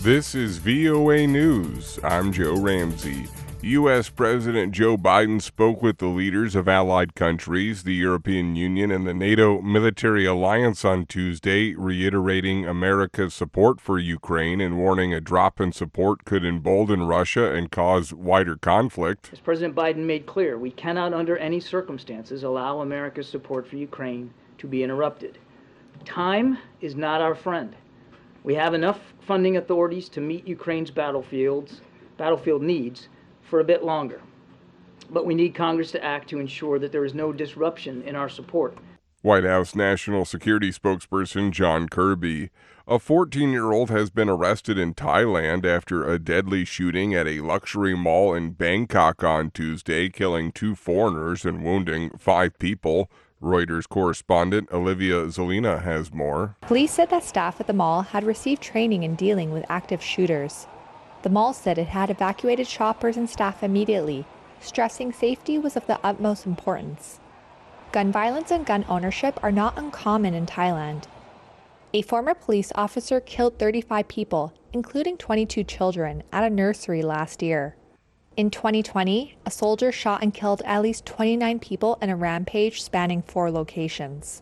This is VOA News. I'm Joe Ramsey. U.S. President Joe Biden spoke with the leaders of allied countries, the European Union, and the NATO military alliance on Tuesday, reiterating America's support for Ukraine and warning a drop in support could embolden Russia and cause wider conflict. As President Biden made clear, we cannot under any circumstances allow America's support for Ukraine to be interrupted. Time is not our friend. We have enough funding authorities to meet Ukraine's battlefield needs for a bit longer. But we need Congress to act to ensure that there is no disruption in our support. White House National Security spokesperson John Kirby. A 14-year-old has been arrested in Thailand after a deadly shooting at a luxury mall in Bangkok on Tuesday, killing 2 foreigners and wounding 5 people. Reuters correspondent Olivia Zelina has more. Police said that staff at the mall had received training in dealing with active shooters. The mall said it had evacuated shoppers and staff immediately, stressing safety was of the utmost importance. Gun violence and gun ownership are not uncommon in Thailand. A former police officer killed 35 people, including 22 children, at a nursery last year. In 2020, a soldier shot and killed at least 29 people in a rampage spanning 4 locations.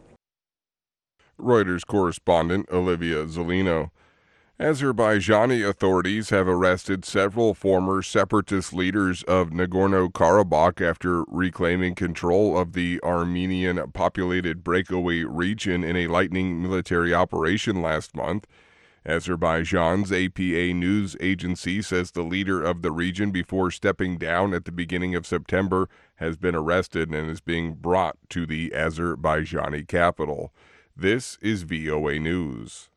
Reuters correspondent Olivia Zelino. Azerbaijani authorities have arrested several former separatist leaders of Nagorno-Karabakh after reclaiming control of the Armenian-populated breakaway region in a lightning military operation last month. Azerbaijan's APA news agency says the leader of the region, before stepping down at the beginning of September, has been arrested and is being brought to the Azerbaijani capital. This is VOA News.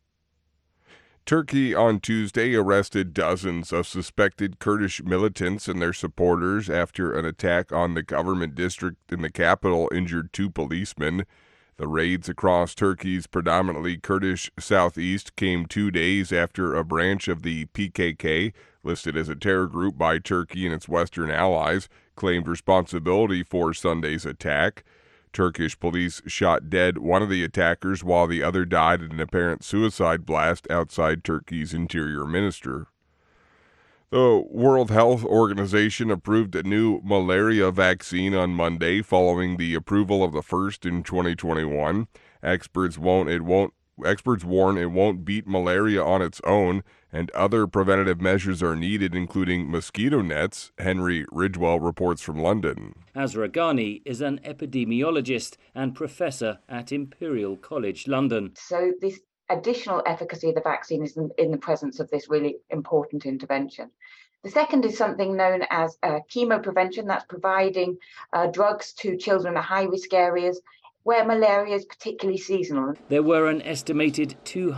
Turkey on Tuesday arrested dozens of suspected Kurdish militants and their supporters after an attack on the government district in the capital injured 2 policemen. The raids across Turkey's predominantly Kurdish southeast came 2 days after a branch of the PKK, listed as a terror group by Turkey and its Western allies, claimed responsibility for Sunday's attack. Turkish police shot dead one of the attackers while the other died in an apparent suicide blast outside Turkey's interior minister. The World Health Organization approved a new malaria vaccine on Monday following the approval of the first in 2021. Experts warn it won't beat malaria on its own, and other preventative measures are needed, including mosquito nets. Henry Ridgwell reports from London. Azra Ghani is an epidemiologist and professor at Imperial College London. So this additional efficacy of the vaccine is in the presence of this really important intervention. The second is something known as chemoprevention. That's providing drugs to children in high-risk areas where malaria is particularly seasonal. There were an estimated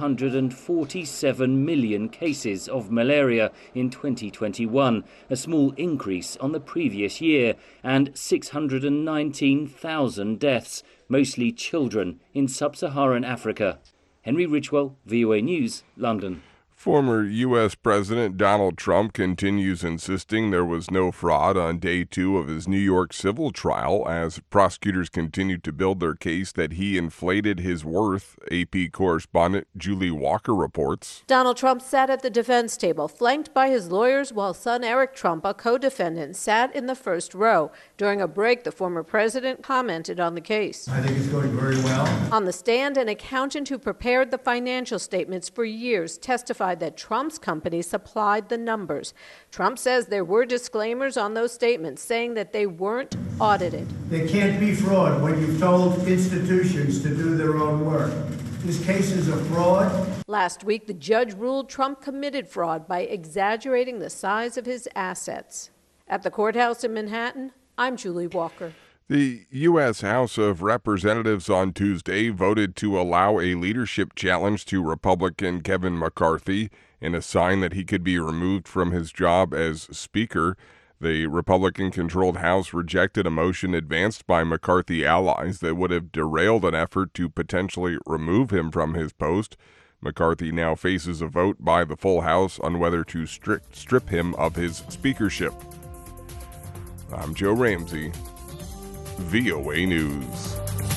247 million cases of malaria in 2021, a small increase on the previous year, and 619,000 deaths, mostly children, in sub-Saharan Africa. Henry Ridgwell, VOA News, London. Former U.S. President Donald Trump continues insisting there was no fraud on day 2 of his New York civil trial as prosecutors continue to build their case that he inflated his worth. AP correspondent Julie Walker reports. Donald Trump sat at the defense table, flanked by his lawyers, while son Eric Trump, a co-defendant, sat in the first row. During a break, the former president commented on the case. I think it's going very well. On the stand, an accountant who prepared the financial statements for years testified that Trump's company supplied the numbers. Trump says there were disclaimers on those statements saying that they weren't audited. There can't be fraud when you've told institutions to do their own work. This case is a fraud. Last week, the judge ruled Trump committed fraud by exaggerating the size of his assets. At the courthouse in Manhattan, I'm Julie Walker. The U.S. House of Representatives on Tuesday voted to allow a leadership challenge to Republican Kevin McCarthy in a sign that he could be removed from his job as Speaker. The Republican-controlled House rejected a motion advanced by McCarthy allies that would have derailed an effort to potentially remove him from his post. McCarthy now faces a vote by the full House on whether to strip him of his speakership. I'm Joe Ramsey, VOA News.